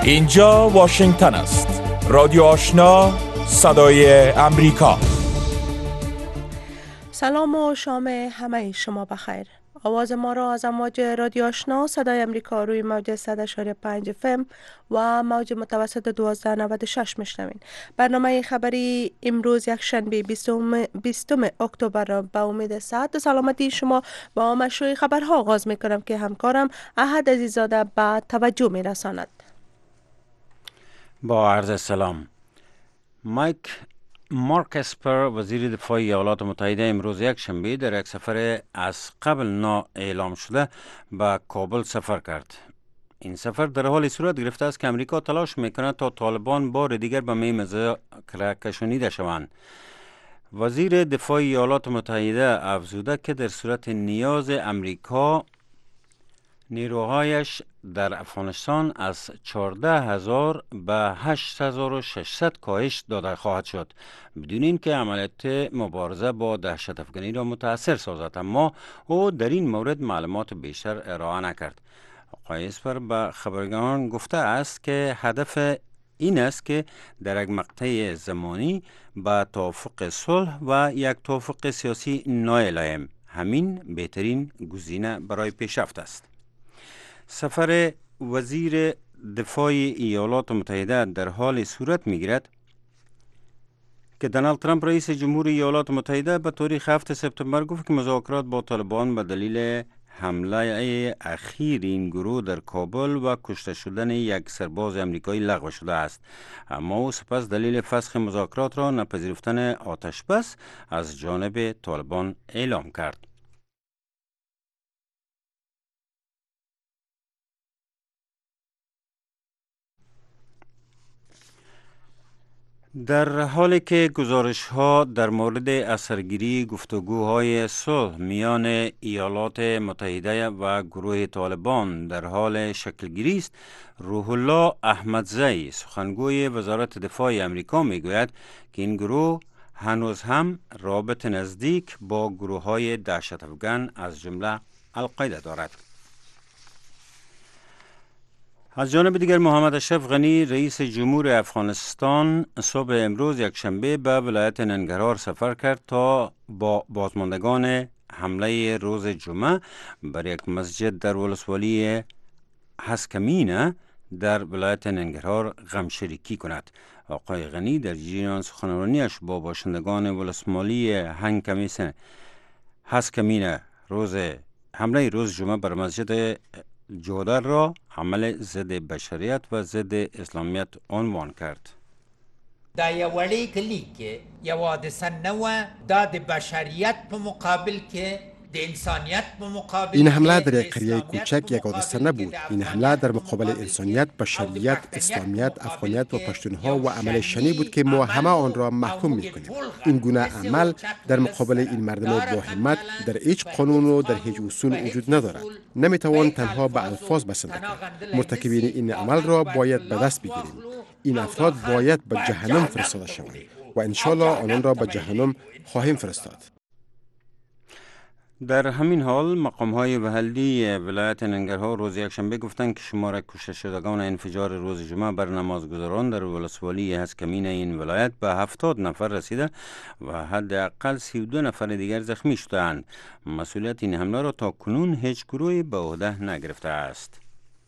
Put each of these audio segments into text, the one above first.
اینجا واشنگتن است. رادیو آشنا، صدای امریکا. سلام و شام همه شما بخیر. آواز ما را از امواج رادیو آشنا صدای امریکا روی موج 100.5 FM و موج متوسط 1296 میشنوین. برنامه خبری امروز یک شنبه 20 اکتبر را به امید صحت و سلامتی شما با مشروع خبرها آغاز میکنم که همکارم احد عزیزاده به توجه میرساند. با عرض سلام. مارک اسپر وزیر دفاع ایالات متحده امروز یک شنبه در یک سفر از قبل اعلام شده به کابل سفر کرد. این سفر در حال صورت گرفته است که امریکا تلاش میکند تا طالبان بار دیگر به مذاکره کشانیده شوند. وزیر دفاع ایالات متحده افزوده که در صورت نیاز امریکا نیروهایش در افغانستان از 14,000 به 8,600 کاهش داده خواهد شد بدون اینکه عملیات مبارزه با دهشت افغانی را متاثر سازد، اما او در این مورد معلومات بیشتر ارائه نکرد. آقای اسپر به خبرگزاران گفته است که هدف این است که در یک مقطع زمانی به توافق صلح و یک توافق سیاسی نائل آییم. همین بهترین گزینه برای پیشرفت است. سفر وزیر دفاع ایالات متحده در حال صورت می‌گیرد که دونالد ترامپ رئیس جمهور ایالات متحده به تاریخ 7 سپتامبر گفت که مذاکرات با طالبان به دلیل حمله اخیر این گروه در کابل و کشته شدن یک سرباز امریکایی لغو شده است، اما او سپس دلیل فسخ مذاکرات را نپذیرفتن آتش بس از جانب طالبان اعلام کرد. در حالی که گزارش‌ها در مورد اثرگیری گفتگوهای صلح میان ایالات متحده و گروه طالبان در حال شکلگیری است، روح الله احمدزی سخنگوی وزارت دفاع امریکا میگوید که این گروه هنوز هم رابط نزدیک با گروه‌های دهشت افغان از جمله القاعده دارد. از جانب دیگر محمد اشرف غنی رئیس جمهور افغانستان صبح امروز یک شنبه به ولایت ننگرهار سفر کرد تا با بازماندگان حمله روز جمعه بر یک مسجد در ولسوالی هسکمینه در ولایت ننگرهار غمشریکی کند. آقای غنی در جریان سخنرانیش با باشندگان ولسوالی هسکمینه حمله روز جمعه بر مسجد جودر را عمل ضد بشریت و ضد اسلامیت عنوان کرد. دا یو وړی کلی کې یو حادثه نوه دا د بشریت په مقابل کې د انسانیت په مقابل این حمله در یک قریه کوچک یک حادثه نبود. این حمله در مقابل انسانیت، بشریت، اسلامیت، افغانیت و پشتونها و عمل شنی بود که ما همه آن را محکوم می‌کنیم. این گونه عمل در مقابل این مردم با همت در هیچ قانون و در هیچ اصول وجود ندارد. نمیتوان تنها به الفاظ بسنده کرد. مرتکبین این عمل را باید به دست بگیریم. این افراد باید به جهنم فرستاده شوند و انشالله آنان را به جهنم خواهیم فرستاد. در همین حال مقام‌های محلی ولایت ننگرهار روز یکشنبه گفتند که شمار کشته شدگان انفجار روز جمعه بر نمازگزاران در ولسوالی هسکمین این ولایت به 70 نفر رسیده و حداقل 32 نفر دیگر زخمی شدند. مسئولیت این حمله را تا کنون هیچ گروهی به عهده نگرفته است.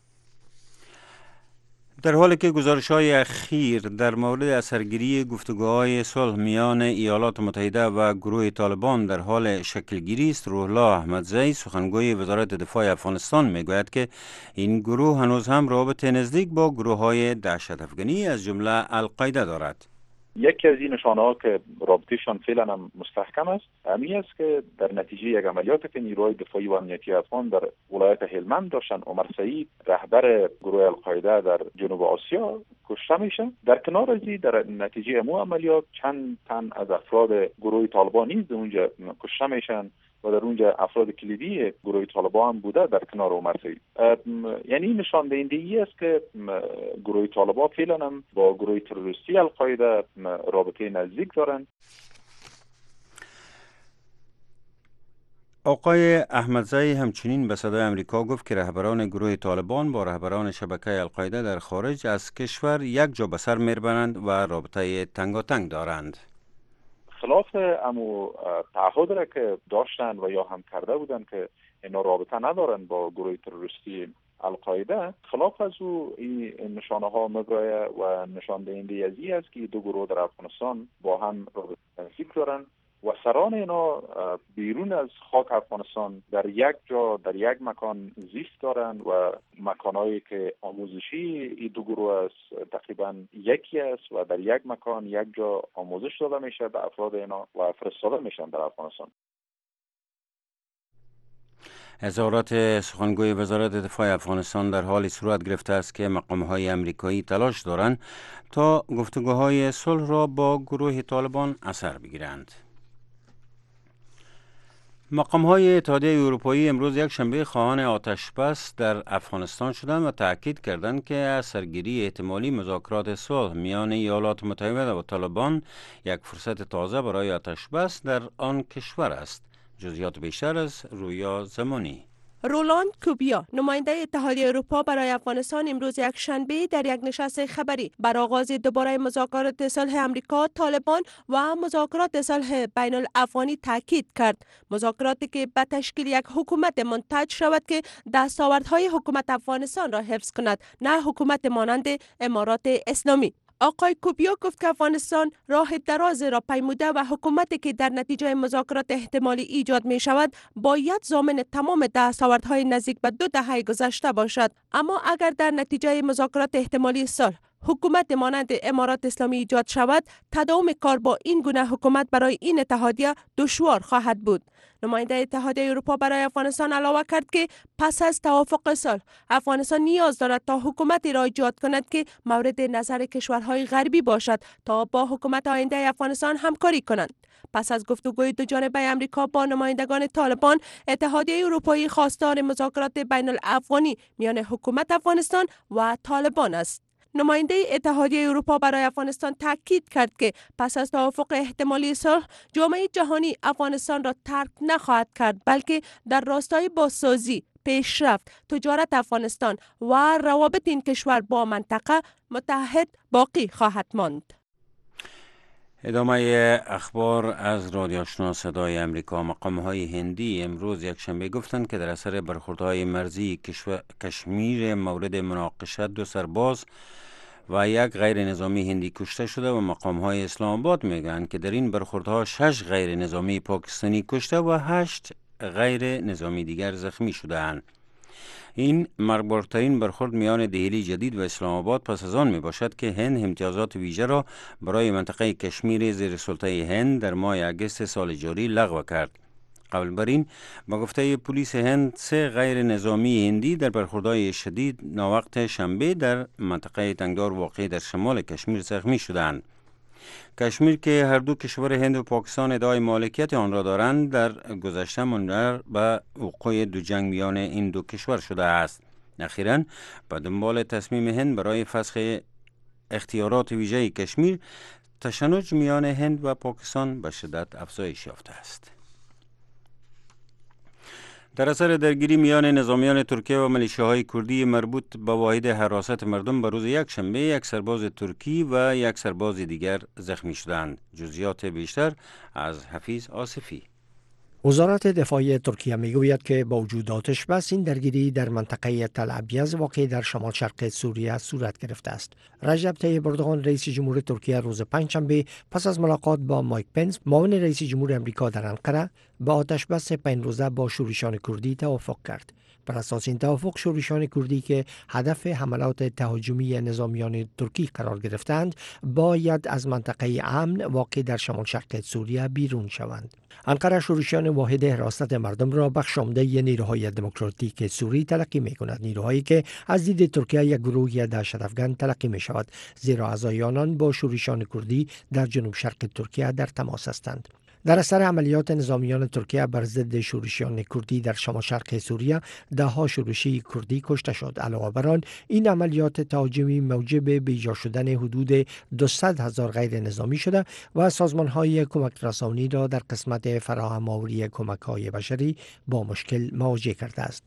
در حالی که گزارش‌های اخیر در مورد اثرگیری گفتگوهای صلح میان ایالات متحده و گروه طالبان در حال شکلگیری است، روح الله احمدزی سخنگوی وزارت دفاع افغانستان میگوید که این گروه هنوز هم رابط نزدیک با گروه‌های دهشت افغانی از جمله القاعده دارد. یکی از این نشانه ها که رابطهشان فعلا هم مستحکم است همین است که در نتیجه یک عملیات که نیروهای دفاعی و امنیتی افغان در ولایت هلمند داشتن، عمر سعید رهبر گروه القاعده در جنوب آسیا کشته میشه. در کنار از این در نتیجه امو عملیات چند تن از افراد گروه طالبان نیز اونجا کشته میشن و در اونجا افراد کلیدی گروه طالبان بوده در کنار عمر سعید. یعنی نشان دهنده ای است که گروه طالبان فعلا هم با گروه تروریستی القاعده رابطه نزدیک دارند. آقای احمدزی همچنین به صدای امریکا گفت که رهبران گروه طالبان با رهبران شبکه القاعده در خارج از کشور یک جا به سر می‌برند و رابطه تنگاتنگ دارند. خلاف امو تعهد را که داشتن و یا هم کرده بودن که اینا رابطه ندارن با گروه تروریستی القاعده، خلاف از او این نشانه ها مبرایه و نشان دهنده ازی است که دو گروه در افغانستان با هم رابطه نزدیک دارن و سران اینا بیرون از خاک افغانستان در یک جا در یک مکان زیست دارند و مکانهایی که آموزشی این دو گروه است تقریبا یکی است و در یک مکان یک جا آموزش داده میشه به افراد اینا و فرستاده میشن در افغانستان. اظهارات سخنگوی وزارت دفاع افغانستان در حال صورت گرفته است که مقام‌های امریکایی تلاش دارند تا گفتگوهای صلح را با گروه طالبان اثر بگیرند. مقام‌های اتحادیه اروپایی امروز یک شنبه خواهان آتش بس در افغانستان شدند و تاکید کردند که از سرگیری احتمالی مذاکرات صلح میان ایالات متحده و طالبان یک فرصت تازه برای آتش بس در آن کشور است. جزئیات بیشتر از رویا زمانی. رولاند کوبیا نماینده اتحادیه اروپا برای افغانستان امروز یک شنبه در یک نشست خبری بر آغاز دوباره مذاکرات صلح امریکا طالبان و مذاکرات صلح بین الافغانی تاکید کرد. مذاکراتی که به تشکیل یک حکومت منتج شود که دستاوردهای حکومت افغانستان را حفظ کند، نه حکومت مانند امارات اسلامی. آقای کوبیا گفت که افغانستان راه دراز را پیموده و حکومتی که در نتیجه مذاکرات احتمالی ایجاد می شود باید ضامن تمام دستاوردهای نزدیک به 2 دهه گذشته باشد. اما اگر در نتیجه مذاکرات احتمالی صلح حکومت مانند امارات اسلامی ایجاد شود، تداوم کار با این گونه حکومت برای این اتحادیه دشوار خواهد بود. نماینده اتحادیه اروپا برای افغانستان علاوه کرد که پس از توافق صلح افغانستان نیاز دارد تا حکومتی را ایجاد کند که مورد نظر کشورهای غربی باشد تا با حکومت آینده افغانستان همکاری کنند. پس از گفتگوی دو جانبه امریکا با نمایندگان طالبان، اتحادیه اروپایی خواستار مذاکرات بین الافغانی میان حکومت افغانستان و طالبان است. نماینده اتحادیه اروپا برای افغانستان تاکید کرد که پس از توافق احتمالی صلح جامعه جهانی افغانستان را ترک نخواهد کرد، بلکه در راستای بازسازی، پیشرفت، تجارت افغانستان و روابط این کشور با منطقه متحد باقی خواهد ماند. ادامه اخبار از رادیو آشنا صدای امریکا. مقام‌های هندی امروز یک شنبه گفتند که در اثر برخوردهای مرزی کشمیر مورد مناقشه 2 سرباز و یک غیر نظامی هندی کشته شده و مقام‌های اسلام آباد میگن که در این برخوردها 6 غیر نظامی پاکستانی کشته و 8 غیر نظامی دیگر زخمی شده‌اند. این مرگبارترین برخورد میان دهلی جدید و اسلام آباد پس از آن می باشد که هند امتیازات ویژه را برای منطقه کشمیر زیر سلطه هند در ماه اگست سال جاری لغو کرد. قبل بر این با گفته پلیس هند 3 غیر نظامی هندی در برخوردهای شدید ناوقت شنبه در منطقه تنگدار واقع در شمال کشمیر زخمی شدند. کشمیر که هر دو کشور هند و پاکستان ادعای مالکیت آن را دارند، در گذشته منجر به وقوع 2 جنگ میان این 2 کشور شده است. اخیراً به دنبال تصمیم هند برای فسخ اختیارات ویژه کشمیر، تشنج میان هند و پاکستان به شدت افزایش یافته است. در اثر درگیری میان نظامیان ترکیه و ملیشیاهای کردی مربوط به واحد حراست مردم به روز یک شنبه 1 سرباز ترکی و 1 سرباز دیگر زخمی شدند. جزئیات بیشتر از حفیظ آصفی. وزارت دفاع ترکیه میگوید که با وجود آتش بس این درگیری در منطقه تل ابیض واقع در شمال شرق سوریه صورت گرفته است. رجب طیب اردوغان رئیس جمهور ترکیه روز پنجشنبه پس از ملاقات با مایک پنس معاون رئیس جمهور امریکا در انقره با آتش بس 5 روزه با شورشیان کردی توافق کرد. بر اساس این توافق شورشیان کردی که هدف حملات تهاجمی نظامیان ترکی قرار گرفتند باید از منطقه امن واقع در شمال شرق سوریه بیرون شوند. انقره شورشیان واحد حراست مردم را بخش عمده نیروهای دموکراتیک سوری تلقی می‌کند، نیروهایی که از دید ترکیه یک گروه دهشت‌افکن تلقی می‌شود، زیرا اعضای آنان با شورشیان کردی در جنوب شرق ترکیه در تماس هستند. در اثر عملیات نظامیان ترکیه بر ضد شورشیان کردی در شمال شرق سوریه 10 شورشی کردی کشته شد. علاوه بر آن این عملیات تهاجمی موجب بیجا شدن حدود 200,000 غیر نظامی شده و سازمان‌های کمک رسانی را در قسمت فراهم آوری کمک‌های بشری با مشکل مواجه کرده است.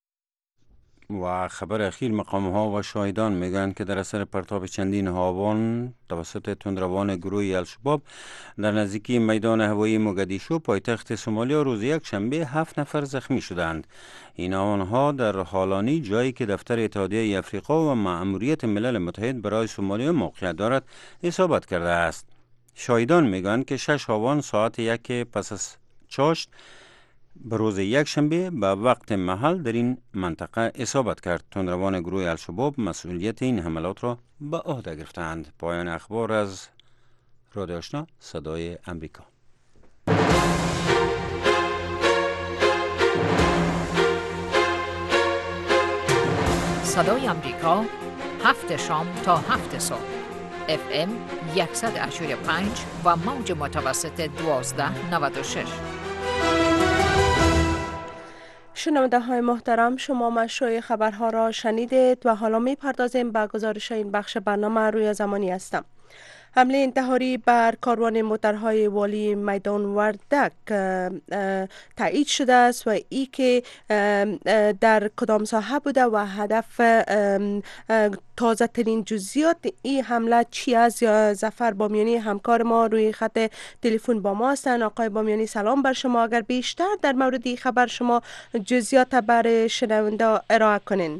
و خبر اخیر، مقام‌ها و شاهدان میگویند که در اثر پرتاب چندین هاوان توسط تندروان گروه الشباب در نزدیکی میدان هوایی موگادیشو پایتخت سومالیا روز یک شنبه 7 نفر زخمی شدند. این آنها در حالانی جایی که دفتر اتحادیه افریقا و مأموریت ملل متحد برای سومالیا موقعیت دارد اصابت کرده است. شاهدان میگویند که 6 هاوان ساعت 1 پس از چاشت به روز یک شنبه به وقت محل در این منطقه اصابت کرد. تندروان گروه الشباب مسئولیت این حملات را به عهده گرفتند. پایان اخبار از رادیو آشنا صدای امریکا. صدای امریکا 7 شام تا 7 صبح FM 100.5 و موج متوسط 1296. شنونده های محترم، شما مشروع خبرها را شنیدید و حالا می پردازیم به گزارش این بخش برنامه. روی زمانی هستم. حمله انتحاری بر کاروان موترهای والی میدان وردک تایید شده است و ای که در کدام ساحه بوده و هدف تازه ترین جزئیات این حمله چی است. یا ظفر بامیانی همکار ما روی خط تلفن با ما هستند. آقای بامیانی سلام بر شما. اگر بیشتر در مورد این خبر شما جزئیات برای شنونده ارائه کنین.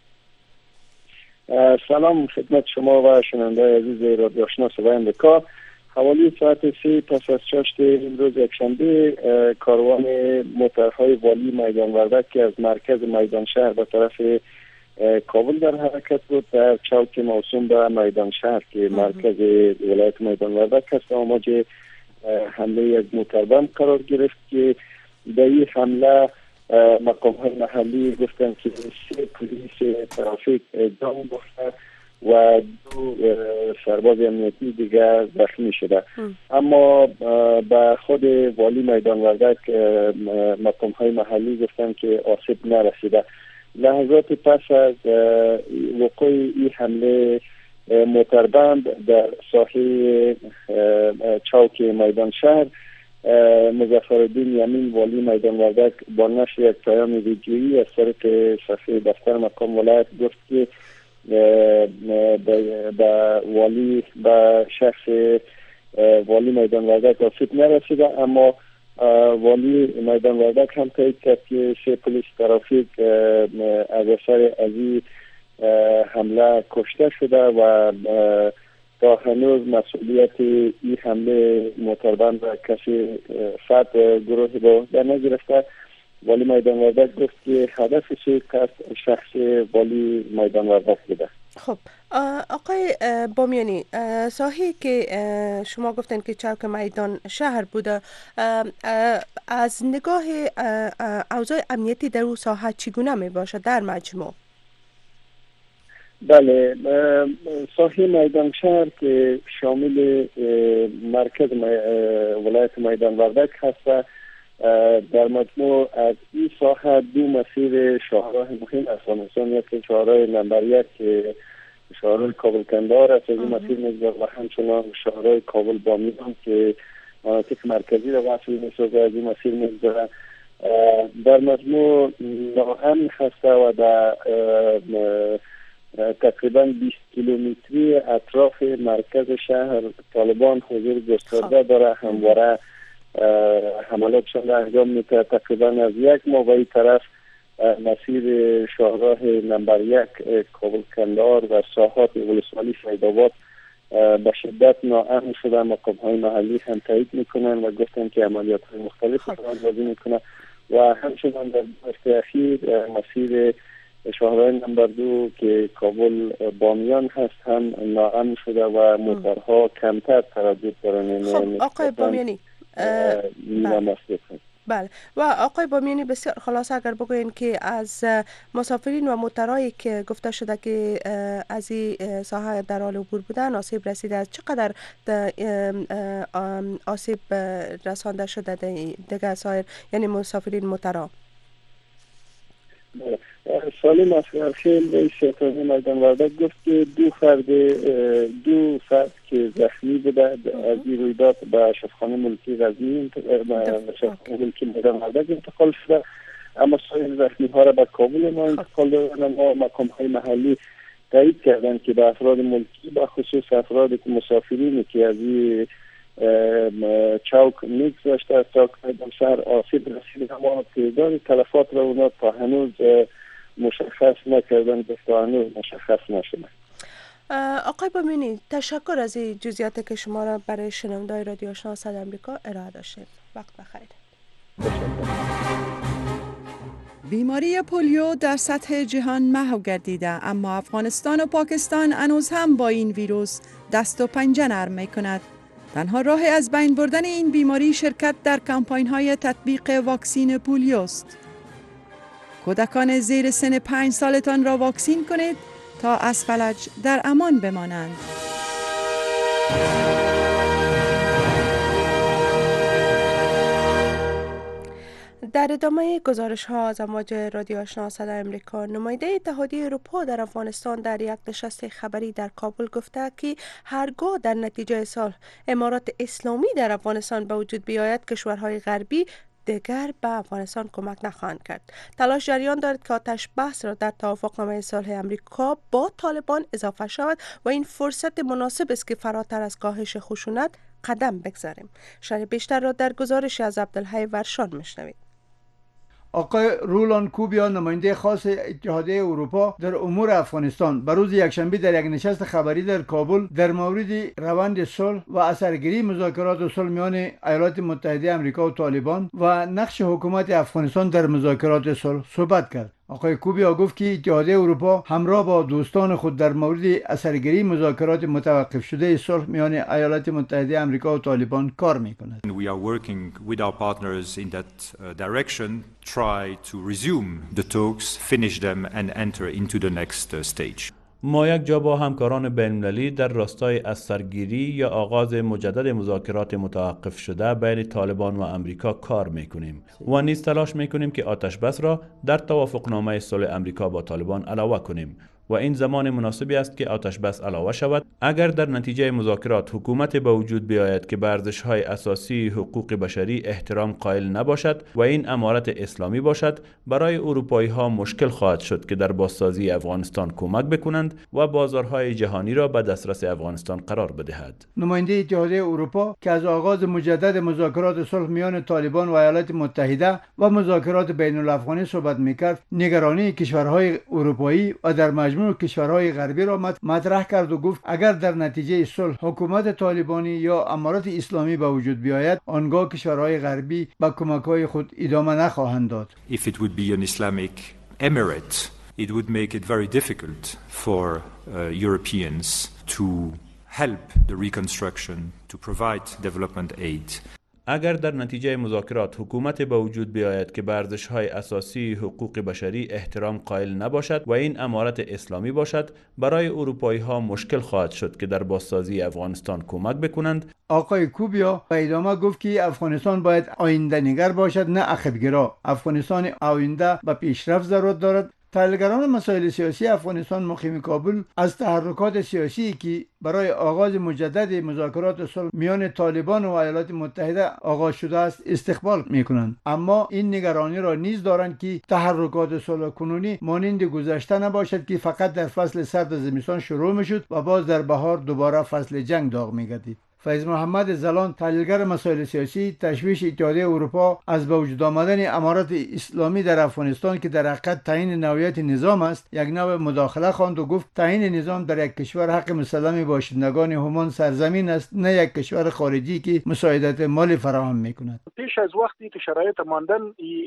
سلام خدمت شما و شنونده عزیز رادیو آشنا صدای امریکا. حوالی ساعت 3 پس از چاشت امروز یکشنبه کاروان موترهای والی میدان وردک که از مرکز میدان شهر به طرف کابل در حرکت بود در چوک موسوم به میدان شهر که مرکز ولایت میدان وردک است آماج حمله یک موتربند قرار گرفت که در این حمله مقام های محلی گفتن که 3 پلیس ترافیک جان باخته و 2 سرباز امنیتی دیگر زخمی شده. اما به خود والی میدان وردک مقام های محلی گفتن که آسیب نرسیده. لحظات پس از وقوع این حمله موتربند در ساحه چوک میدان شهر، مظفرالدین یمین والی میدان وردک با نشر یک پیام ویدیویی از طریق صفحه دفتر مقام ولایت گفت که به شخص والی میدان وردک آسیب نرسیده. اما والی میدان وردک هم تایید کرد که 3 پلیس ترافیک از اثر از این حمله کشته شده و تا هنوز مسئولیت این حمله موتربند و کسی فرد گروه با در نگرفته. والی میدان وردک گفت که هدف سوء شخص والی میدان وردک بوده. خب آقای بامیانی، ساحه که شما گفتن که چوک میدان شهر بوده، از نگاه اوضاع امنیتی در اون ساحه چگونه می باشه در مجموع؟ بله، ساحه میدان شهر که شامل مرکز ولایت میدان وردک هست، در مجموع از این ساحه 2 مسیر شاهراه مهم است. مثلا یک شاهراه نمبر 1 که شاهراه کابل کندهار است، از این مسیر میگذره و همچنان شاهراه کابل بامیان که مناطق مرکزی را وصل میسازه از این مسیر میگذره. در مجموع ناامن هست و در تقریبا 20 کیلومتری اطراف مرکز شهر طالبان حضور گسترده داره. همواره حملاتشان را انجام میده. تقریبا از یک ماه و این طرف مسیر شاهراه نمبر 1 کابل کندهار و ساحات ولسوالی سیدآباد به شدت ناامن شده. مقام های محلی هم تایید میکنن و گفتن که عملیات های مختلف را انجام میکنن و همچنان در هفته اخیر مسیر شاهراه نمبر 2 که کابل بامیان هست هم ناامن شده و موترها کمتر تردد دارن. خب آقای بامیانی، بله و آقای بامیانی بسیار خلاص اگر بگوین که از مسافرین و موترایی که گفته شده که از این ساحه در حال عبور بودن آسیب رسیده، از چقدر آسیب رسانده شده دیگه سایر یعنی مسافرین موترا؟ سالم اسقرخیل رئیس اتحادیه میدان وردک گفت که دو فرد که زخمی بوده از این رویداد به اشرفخانه ملکی غزنی ملکی میدان وردک انتقال شده، اما سایر زخمی ها را به کابل ما انتقال دادن. اما مقام های محلی تایید کردن که به افراد ملکی به خصوص افرادی که مسافرینی که از این چوک میگذاشته از چوک میدان شهر آسیب رسیده، اما تعداد تلفات را اونا تا هنوز مشخص نکردن، تا هنوز مشخص نشده. آقای بامیانی تشکر از این جزئیاتی که شما را برای شنونده‌های رادیو آشنا صدای آمریکا ارائه داشتید. وقت بخیر. بیماری پولیو در سطح جهان محو گردیده، اما افغانستان و پاکستان هنوز هم با این ویروس دست و پنجه نرم می‌کند. تنها راه از بین بردن این بیماری شرکت در کمپاین‌های تطبیق واکسین پولیو است. کودکان زیر سن 5 سالتان را واکسین کنید تا از فلج در امان بمانند. در ادامه گزارش ها از امواج رادیو آشنا صدای آمریکا، نماینده اتحادیه اروپا در افغانستان در یک نشست خبری در کابل گفته که هرگاه در نتیجه صلح امارات اسلامی در افغانستان به وجود بیاید، کشورهای غربی دیگر به افغانستان کمک نخواهند کرد. تلاش جریان دارد که آتش بس را در توافقنامه صلح امریکا با طالبان اضافه شود و این فرصت مناسب است که فراتر از کاهش خشونت قدم بگذاریم. شرح بیشتر را در گزارش از عبدالحی ورشان میشنوید. آقای رولان کوبیا، نماینده خاص اتحادیه اروپا در امور افغانستان، به روز یکشنبه در یک نشست خبری در کابل در مورد روند صلح و اثرگیری مذاکرات صلح میان ایالات متحده آمریکا و طالبان و نقش حکومت افغانستان در مذاکرات صلح صحبت کرد. آقای کوبیا گفت که اتحادیه اروپا همراه با دوستان خود در مورد اثرگیری مذاکرات متوقف شده صلح میان ایالات متحده آمریکا و طالبان کار می‌کند. We are working with our partners in that direction, try to resume the talks, finish them and enter into the next stage. ما یک جا با همکاران بین‌المللی در راستای اثرگیری یا آغاز مجدد مذاکرات متوقف شده بین طالبان و امریکا کار میکنیم و نیز تلاش میکنیم که آتش بس را در توافقنامه صلح امریکا با طالبان علاوه کنیم و این زمان مناسبی است که آتش بس علاوه شود اگر در نتیجه مذاکرات حکومت به وجود بیاید که به ارزش‌های اساسی حقوق بشری احترام قائل نباشد و این امارت اسلامی باشد. برای اروپایی‌ها مشکل خواهد شد که در بازسازی افغانستان کمک بکنند و بازارهای جهانی را به دسترس افغانستان قرار بدهد. نماینده اتحادیه اروپا که از آغاز مجدد مذاکرات صلح میان طالبان و ایالات متحده و مذاکرات بین‌الافغانی صحبت می‌کرد، نگرانی کشورهای اروپایی و در مجموع کشورهای غربی را مطرح کرد و گفت اگر در نتیجه صلح حکومت طالبانی یا امارات اسلامی به وجود بیاید، آنگاه کشورهای غربی به کمک‌های خود ادامه نخواهند داد. If it would be an Islamic emirate, it would make it very difficult for Europeans to help the reconstruction, to provide development aid. اگر در نتیجه مذاکرات حکومت به وجود بیاید که به ارزش‌های اساسی حقوق بشری احترام قائل نباشد و این امارت اسلامی باشد، برای اروپایی‌ها مشکل خواهد شد که در بازسازی افغانستان کمک بکنند. آقای کوبیا به ادامه گفت که افغانستان باید آینده نگر باشد نه عقب‌گرا. افغانستان آینده به پیشرفت ضرورت دارد. تحلیلگران مسائل سیاسی افغانستان مقیم کابل از تحرکات سیاسی که برای آغاز مجدد مذاکرات صلح میان طالبان و ایالات متحده آغاز شده است استقبال میکنند، اما این نگرانی را نیز دارند که تحرکات صلح کنونی مانند گذشته نباشد که فقط در فصل سرد زمستان شروع میشد و باز در بهار دوباره فصل جنگ داغ میگردید. فیض محمد زلان، تحلیلگر مسائل سیاسی، تشویش اتحادیه اروپا از به وجود آمدن امارات اسلامی در افغانستان که در حقیقت تعیین نوعیت نظام است، یک نوع مداخله خواند و گفت تعیین نظام در یک کشور حق مسلم باشندگان همان سرزمین است، نه یک کشور خارجی که مساعدت مالی فراهم میکند. پیش از وقتی که شرایط ماندن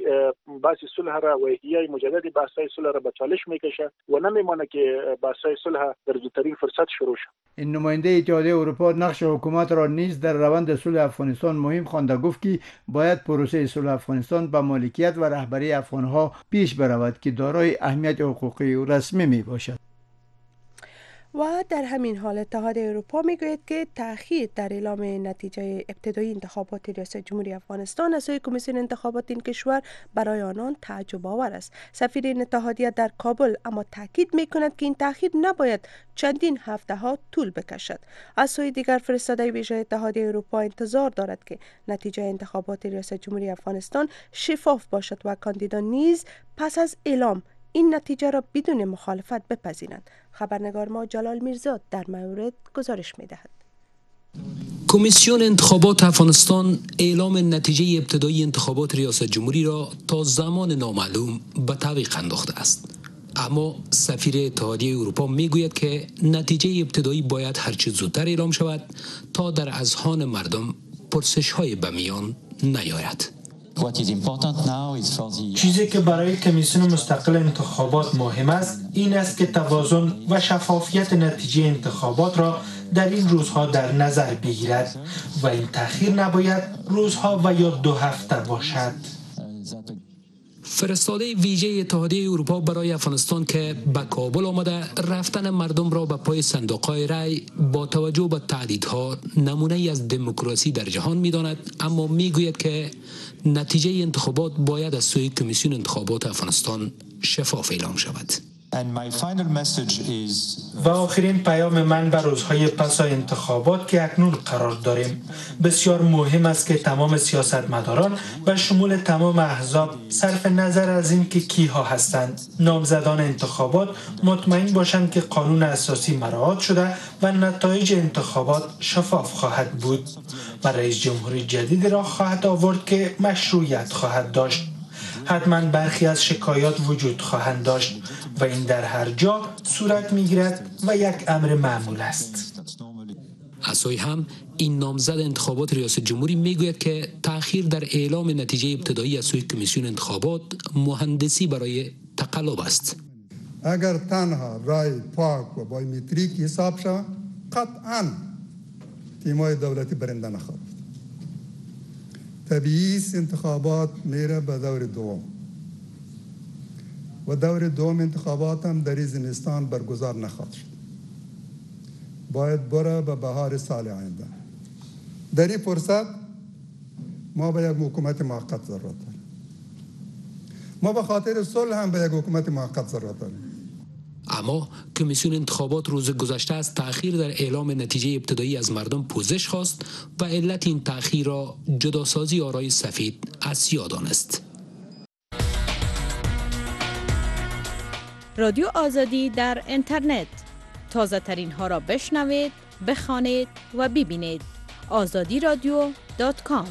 بحث صلح را و احیای مجدد بحث‌های صلح را به چالش میکشه و نمیمانه که بحث‌های صلح در زودترین فرصت شروع شود. این نماینده اتحادیه اروپا نقش حکومت حکومت را نیز در روند صلح افغانستان مهم خوانده گفت که باید پروسه صلح افغانستان به مالکیت و رهبری افغانها پیش برود که دارای اهمیت حقوقی و رسمی می باشد. و در همین حال اتحاد اروپا میگوید که تأخیر در اعلام نتیجه ابتدایی انتخابات ریاست جمهوری افغانستان از سوی کمیسیون انتخابات این کشور برای آنان تعجب آور است. سفیر این اتحادیه در کابل اما تاکید میکند که این تأخیر نباید چندین هفته ها طول بکشد. از سوی دیگر فرستاده ویژه اتحادیه اروپا انتظار دارد که نتیجه انتخابات ریاست جمهوری افغانستان شفاف باشد و کاندیدان نیز پس از اعلام این نتیجه را بدون مخالفت بپذیرند. خبرنگار ما جلال میرزا در مورد گزارش می‌دهد. کمیسیون انتخابات افغانستان اعلام نتیجه ابتدایی انتخابات ریاست جمهوری را تا زمان نامعلوم به تعویق انداخته است. اما سفیر اتحادیه اروپا میگوید که نتیجه ابتدایی باید هرچه زودتر اعلام شود تا در اذهان مردم پرسش‌های به میان نیاید. چیزی که برای کمیسیون مستقل انتخابات مهم است این است که توازن و شفافیت نتیجه انتخابات را در این روزها در نظر بگیرد و این تأخیر نباید روزها و یا 2 هفته باشد. فرستاده ویژه اتحادیه اروپا برای افغانستان که به کابل آمده رفتن مردم را به پای صندوق‌های رای با توجه به تهدیدها نمونه ای از دموکراسی در جهان می‌داند، اما میگوید که نتیجه انتخابات باید از سوی کمیسیون انتخابات افغانستان شفاف اعلام شود. و آخرین پیام من به روزهای پس از انتخابات که اکنون قرار داریم، بسیار مهم است که تمام سیاستمداران و شمول تمام احزاب صرف نظر از این که کیها هستند نامزدان انتخابات مطمئن باشند که قانون اساسی مراعات شده و نتایج انتخابات شفاف خواهد بود و رئیس جمهوری جدید را خواهد آورد که مشروعیت خواهد داشت. حتما برخی از شکایات وجود خواهند داشت و این در هر جا صورت میگیرد و یک امر معمول است. از سوی هم این نامزد انتخابات ریاست جمهوری میگوید که تأخیر در اعلام نتیجه ابتدایی از سوی کمیسیون انتخابات مهندسی برای تقلب است. اگر تنها رای پاک و بایومتریک حساب شود قطعاً تیمای دولتی برنده نخواهد. طبیعی انتخابات میره به دور دوم و دور دوم انتخابات هم در زمستان برگزار نخواهد شد. باید بره به بهار سال آینده. در این فرصت ما به یک حکومت موقت ضرورت داریم. ما به خاطر صلح هم به یک حکومت موقت ضرورت داریم. اما کمیسیون انتخابات روز گذشته از تأخیر در اعلام نتیجه ابتدایی از مردم پوزش خواست و علت این تأخیر را جداسازی آرای سفید آسیا دانست. رادیو آزادی در اینترنت، تازه ترین ها را بشنوید، بخوانید و ببینید. azadiradio.com.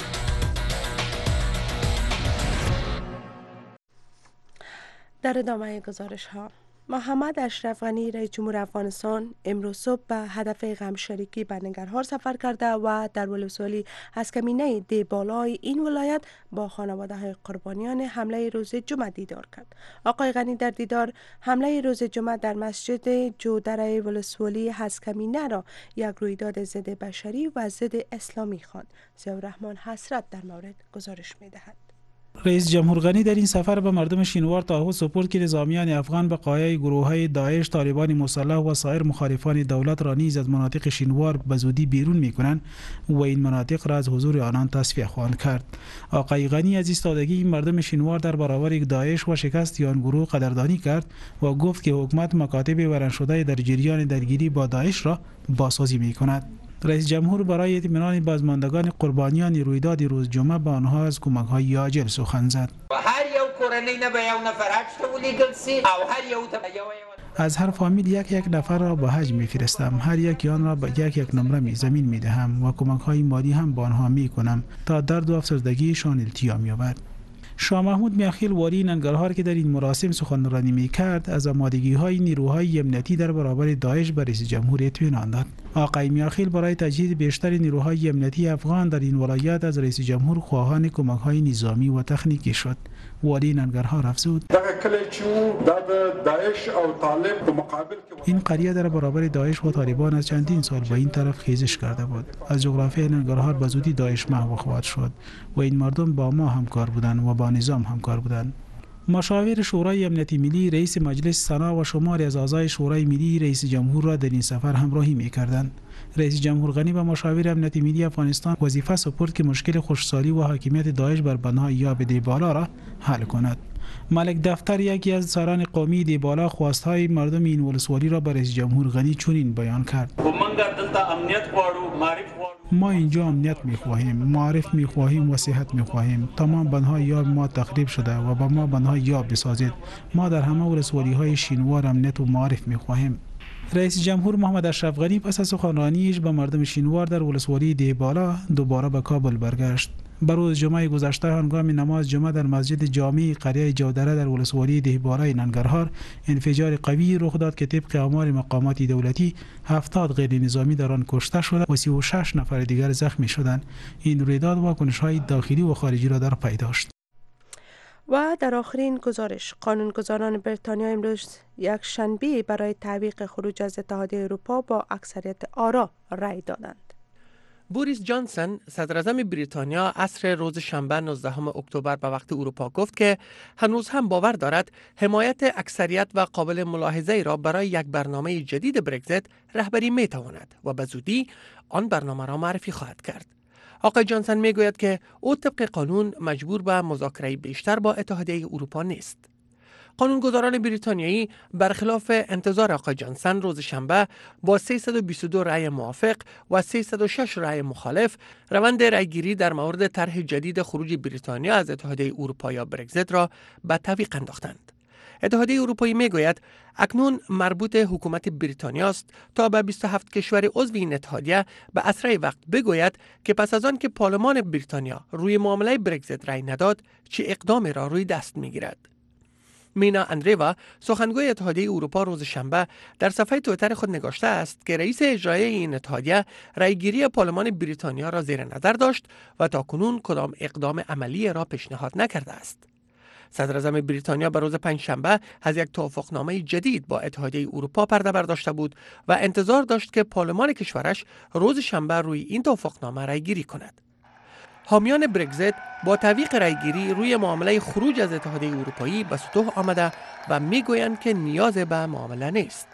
در ادامه گزارش ها، محمد اشرف غنی رئیس جمهور افغانستان امروز صبح به هدف غمشریکی به ننگرهار سفر کرده و در ولسوالی هسکمینه دیبالای این ولایت با خانواده های قربانیان حمله روز جمعه دیدار کرد. آقای غنی در دیدار حمله روز جمعه در مسجد جودره ولسوالی هسکمینه را یک رویداد ضد بشری و ضد اسلامی خواند. ضیاءالرحمن حسرت در مورد گزارش می‌دهد. رئیس جمهور غنی در این سفر به مردم شینوار تعهد سپرد که نظامیان افغان بقایای گروه‌های داعش، طالبان مسلح و سایر مخالفان دولت را نیز از مناطق شینوار به زودی بیرون می‌کنند و این مناطق را از حضور آنان تصفیه خواهند کرد. آقای غنی از ایستادگی مردم شینوار در برابر داعش و شکست آن گروه قدردانی کرد و گفت که حکومت مکاتب ورن شده در جریان درگیری با داعش را بازسازی می‌کند. رئیس جمهور برای اطمینان بازماندگان قربانیان رویداد روز جمعه به آنها از کمک‌های عاجل سخن زد. هر یو کورنۍ نه به یو نفر حج ته ولیږل سي او هر یو ته از هر فامیل یک نفر را به حج می‌فرستم، هر یک آن را به یک نمره زمین می‌دهم و کمک‌های مالی هم به آنها می‌کنم تا درد و افسردگیشان التیام یابد. شاه محمود میاخیل والی ننگرهار که در این مراسم سخنرانی میکرد از آمادگی‌های نیروهای امنیتی در برابر داعش به رئیس جمهور اطمینان داد. آقای میاخیل برای تجهیز بیشتر نیروهای امنیتی افغان در این ولایت از رئیس جمهور خواهان کمک‌های نظامی و تکنیکی شد. والی ننگرهار افزود این قریه در برابر داعش و طالبان از چندین سال به این طرف خیزش کرده بود. از جغرافیای ننگرهار به زودی داعش محو خواهد شد و این مردم با ما همکار بودند و با نظام همکار بودند. مشاور شورای امنیتی ملی، رئیس مجلس سنا و شماری از اعضای شورای ملی رئیس جمهور را در این سفر همراهی می‌کردند. رئیس جمهور غنی به مشاور امنیتی ملی افغانستان وظیفه سپرد که مشکل خشکسالی و حاکمیت داعش بر بنای یاب دیبالا را حل کند. ملک دفتر یکی از سران قومی دیبالا خواستهای مردم این ولسوالی را به رئیس جمهور غنی چنین بیان کرد: ما اینجا امنیت می‌خواهیم، معرف می‌خواهیم و صحت می‌خواهیم. تمام بنهای یاب ما تخریب شده و با ما بنهای یاب بسازید. ما در همه ولسوالی‌های شینوار امنیت و معرف می‌خواهیم. رئیس جمهور محمد اشرف غنی پس از سخنرانیش به مردم شینوار در ولسوالی دیبالا دوباره به کابل برگشت. بروز جمعه گذشته هنگام نماز جمعه در مسجد جامع قریه جودره در ولسوالی دیبالا ننگرهار انفجار قوی رخ داد که طبق آمار مقامات دولتی 70 غیر نظامی در آن کشته شده و 36 نفر دیگر زخمی شدند. این رویداد واکنش‌های داخلی و خارجی را در پی داشت. و در آخرین گزارش، قانونگذاران بریتانیا امروز یک شنبه برای تعویق خروج از اتحادیه اروپا با اکثریت آرا رأی دادند. بوریس جانسون صدراعظم بریتانیا عصر روز شنبه 19 اکتبر به وقت اروپا گفت که هنوز هم باور دارد حمایت اکثریت و قابل ملاحظه را برای یک برنامه جدید برگزیت رهبری می تواند و به زودی آن برنامه را معرفی خواهد کرد. آقای جانسون می گوید که او طبق قانون مجبور به مذاکره بیشتر با اتحادیه اروپا نیست. قانونگذاران بریتانیایی برخلاف انتظار آقای جانسون روز شنبه با 322 رأی موافق و 306 رأی مخالف روند رأیگیری در مورد طرح جدید خروج بریتانیا از اتحادیه اروپا یا برگزیت را به تعویق انداختند. اتحادیه اروپایی میگوید اکنون مربوط حکومت بریتانیا است تا به 27 کشور عضو این اتحادیه به اسرع وقت بگوید که پس از آن که پارلمان بریتانیا روی معامله برگزیت رأی نداد چه اقدامی را روی دست میگیرد. مینا اندریوا سخنگوی اتحادیه اروپا روز شنبه در صفحه توییتر خود نگاشته است که رئیس اجرایی این اتحادیه رأیگیری پارلمان بریتانیا را زیر نظر داشت و تاکنون کدام اقدام عملی را پیشنهاد نکرده است. صدراعظم بریتانیا به روز پنجشنبه از یک توافقنامه جدید با اتحادیه اروپا پرده برداشته بود و انتظار داشت که پارلمان کشورش روز شنبه روی این توافقنامه رأیگیری کند. حامیان برگزیت با تعویق رأیگیری روی معامله خروج از اتحادیه اروپایی به سطوح آمده و میگویند که نیاز به معامله نیست.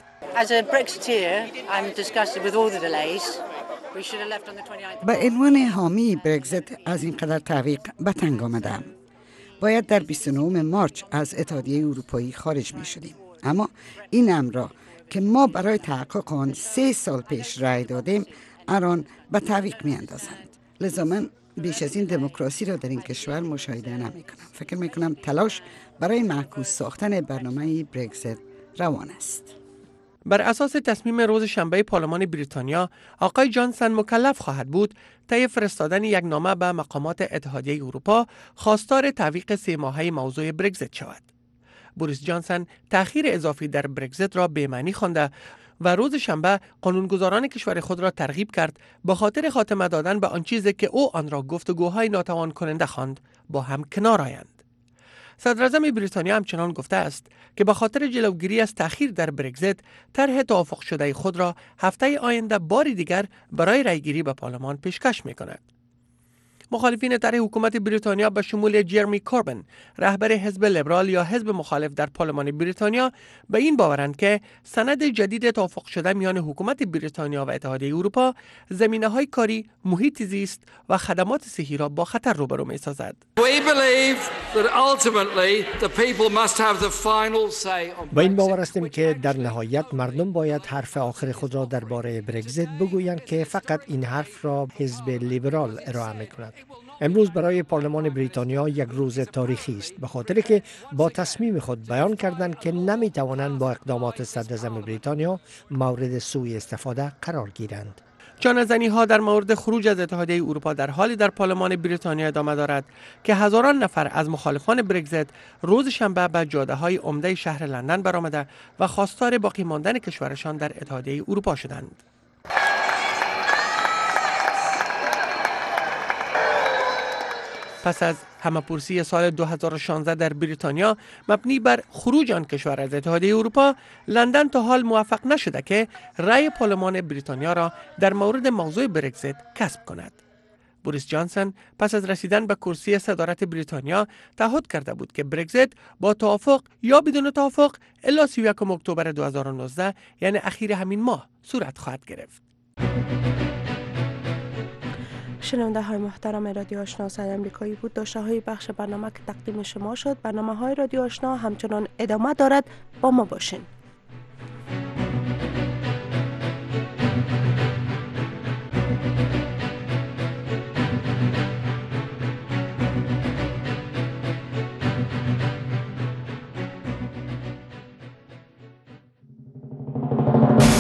به عنوان حامی برگزیت از این قدر تعویق به تنگ آمدم. باید در 29 مارچ از اتحادیه اروپایی خارج می شدیم. اما این امر را که ما برای تحقق آن 3 سال پیش رأی دادیم الان به تعویق می اندازند. لذا من بیش از این دموکراسی را در این کشور مشاهده نمی کنم. فکر می کنم تلاش برای معکوس ساختن برنامه برگزیت روان است. بر اساس تصمیم روز شنبه پارلمان بریتانیا، آقای جانسون مکلف خواهد بود طی فرستادن یک نامه به مقامات اتحادیه اروپا خواستار تعویق 3 ماهه موضوع برگزیت شود. بوریس جانسون تأخیر اضافی در برگزیت را بی‌معنی خوانده و روز شنبه قانونگذاران کشور خود را ترغیب کرد به خاطر خاتمه دادن به آن چیزی که او آن را گفتگوهای ناتوان کننده خواند با هم کنار آیند. صدراعظم بریتانیا همچنان گفته است که به خاطر جلوگیری از تأخیر در برگزیت طرح توافق شده خود را هفته آینده بار دیگر برای رأیگیری به پارلمان پیشکش می‌کند. مخالفین طرح حکومت بریتانیا به شمول جرمی کوربن، رهبر حزب لیبرال یا حزب مخالف در پارلمان بریتانیا، به این باورند که سند جدید توافق شده میان حکومت بریتانیا و اتحادیه اروپا زمینه‌های کاری، محیط زیست و خدمات صحی را با خطر روبرو می‌سازد. با این باور هستیم که در نهایت مردم باید حرف آخر خود را درباره برگزیت بگویند که فقط این حرف را حزب لیبرال ارائه می‌کند. امروز برای پارلمان بریتانیا یک روز تاریخی است، به خاطر که با تصمیم خود بیان کردند که نمی‌توانند با اقدامات صدراعظم بریتانیا مورد سوء استفاده قرار گیرند. جانزنی‌ها در مورد خروج از اتحادیه اروپا در حالی در پارلمان بریتانیا ادامه دارد که هزاران نفر از مخالفان برگزیت روز شنبه به جاده‌های عمده شهر لندن برآمده و خواستار باقی ماندن کشورشان در اتحادیه اروپا شدند. پس از همه‌پرسی سال 2016 در بریتانیا مبنی بر خروج آن کشور از اتحادیه اروپا، لندن تا حال موفق نشده که رأی پارلمان بریتانیا را در مورد موضوع برگزیت کسب کند. بوریس جانسون پس از رسیدن به کرسی صدارت بریتانیا تعهد کرده بود که برگزیت با توافق یا بدون توافق الی 31 اکتبر 2019 یعنی اخیر همین ماه صورت خواهد گرفت. شنونده های محترم رادیو آشنا صدای آمریکایی بود. داشته های بخش برنامه که تقدیم شما شد. برنامه های رادیو آشنا همچنان ادامه دارد. با ما باشین.